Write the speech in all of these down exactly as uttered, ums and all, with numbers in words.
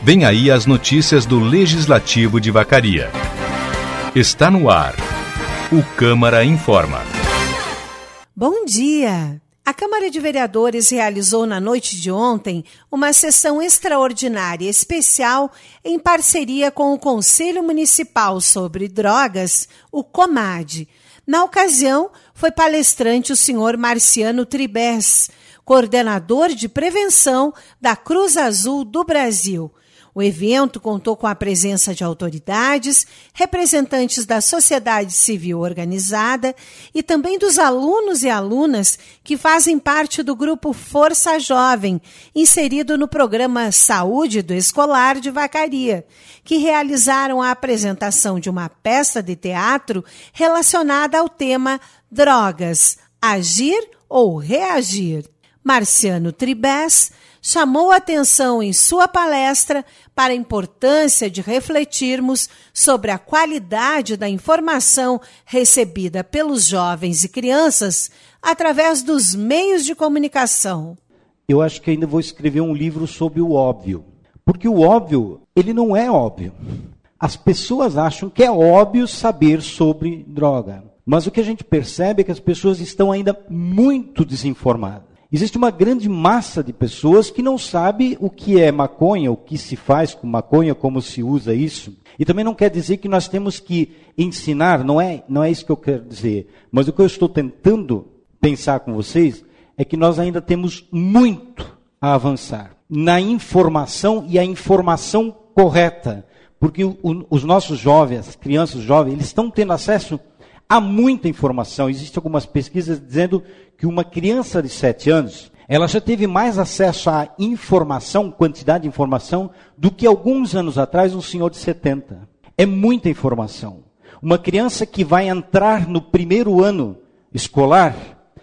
Vem aí as notícias do Legislativo de Vacaria. Está no ar. O Câmara Informa. Bom dia! A Câmara de Vereadores realizou na noite de ontem uma sessão extraordinária especial em parceria com o Conselho Municipal sobre Drogas, o COMAD. Na ocasião, foi palestrante o senhor Marciano Tribes, coordenador de prevenção da Cruz Azul do Brasil. O evento contou com a presença de autoridades, representantes da sociedade civil organizada e também dos alunos e alunas que fazem parte do grupo Força Jovem, inserido no programa Saúde do Escolar de Vacaria, que realizaram a apresentação de uma peça de teatro relacionada ao tema Drogas, Agir ou Reagir. Marciano Tribes chamou a atenção em sua palestra para a importância de refletirmos sobre a qualidade da informação recebida pelos jovens e crianças através dos meios de comunicação. Eu acho que ainda vou escrever um livro sobre o óbvio, porque o óbvio, ele não é óbvio. As pessoas acham que é óbvio saber sobre droga, mas o que a gente percebe é que as pessoas estão ainda muito desinformadas. Existe uma grande massa de pessoas que não sabe o que é maconha, o que se faz com maconha, como se usa isso. E também não quer dizer que nós temos que ensinar, não é, não é isso que eu quero dizer. Mas o que eu estou tentando pensar com vocês é que nós ainda temos muito a avançar na informação e a informação correta. Porque o, os nossos jovens, as crianças jovens, eles estão tendo acesso a muita informação. Existem algumas pesquisas dizendo que uma criança de sete anos, ela já teve mais acesso à informação, quantidade de informação, do que alguns anos atrás um senhor de setenta. É muita informação. Uma criança que vai entrar no primeiro ano escolar,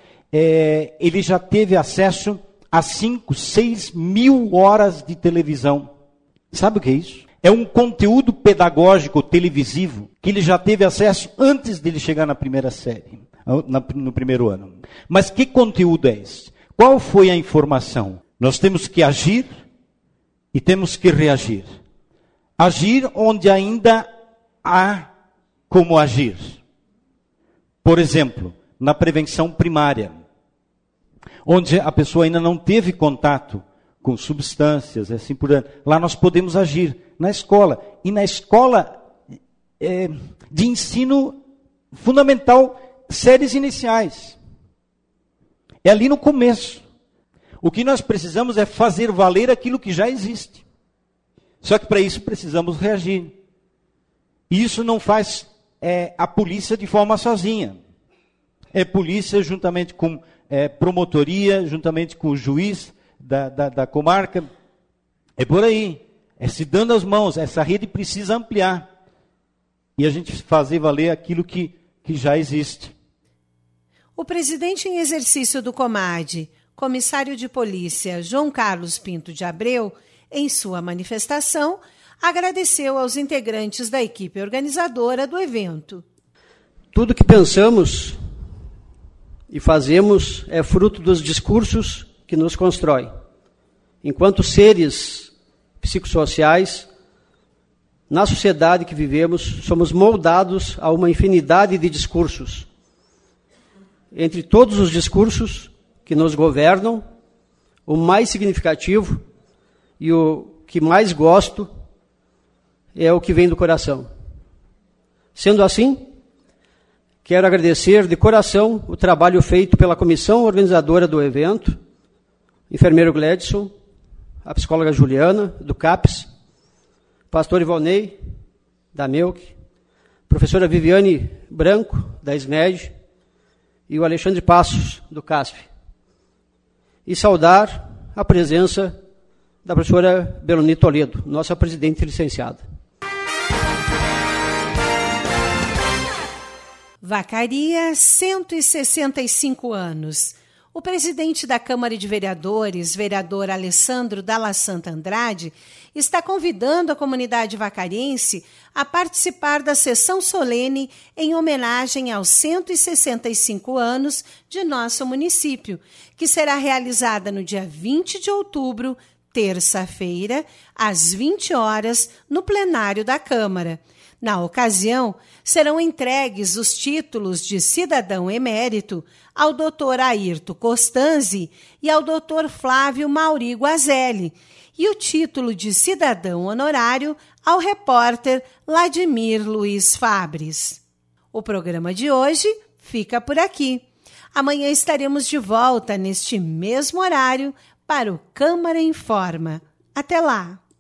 é, ele já teve acesso a cinco, seis mil horas de televisão. Sabe o que é isso? É um conteúdo pedagógico televisivo que ele já teve acesso antes dele chegar na primeira série, no primeiro ano. Mas que conteúdo é esse? Qual foi a informação? Nós temos que agir e temos que reagir. Agir onde ainda há como agir. Por exemplo, na prevenção primária, onde a pessoa ainda não teve contato com substâncias, assim por diante. Lá nós podemos agir. Na escola. E na escola é, de ensino fundamental, séries iniciais. É ali no começo. O que nós precisamos é fazer valer aquilo que já existe. Só que para isso precisamos reagir. E isso não faz é, a polícia de forma sozinha. É polícia juntamente com é, promotoria, juntamente com o juiz da, da, da comarca. É por aí. É se dando as mãos, essa rede precisa ampliar. E a gente fazer valer aquilo que, que já existe. O presidente em exercício do COMAD, comissário de polícia João Carlos Pinto de Abreu, em sua manifestação, agradeceu aos integrantes da equipe organizadora do evento. Tudo que pensamos e fazemos é fruto dos discursos que nos constroem. Enquanto seres psicossociais, na sociedade que vivemos, somos moldados a uma infinidade de discursos. Entre todos os discursos que nos governam, o mais significativo e o que mais gosto é o que vem do coração. Sendo assim, quero agradecer de coração o trabalho feito pela comissão organizadora do evento, enfermeiro Gledson, a psicóloga Juliana, do CAPES, pastor Ivonei, da MEUC, professora Viviane Branco, da SMED, e o Alexandre Passos, do CASF. E saudar a presença da professora Beloni Toledo, nossa presidente licenciada. Vacaria, cento e sessenta e cinco anos. O presidente da Câmara de Vereadores, vereador Alessandro Dalla Santa Andrade, está convidando a comunidade vacariense a participar da sessão solene em homenagem aos cento e sessenta e cinco anos de nosso município, que será realizada no dia vinte de outubro, terça-feira, às vinte horas, no plenário da Câmara. Na ocasião, serão entregues os títulos de cidadão emérito ao doutor Ayrton Costanzi e ao doutor Flávio Mauri Guazelli, e o título de cidadão honorário ao repórter Vladimir Luiz Fabres. O programa de hoje fica por aqui. Amanhã estaremos de volta neste mesmo horário para o Câmara Informa. Até lá!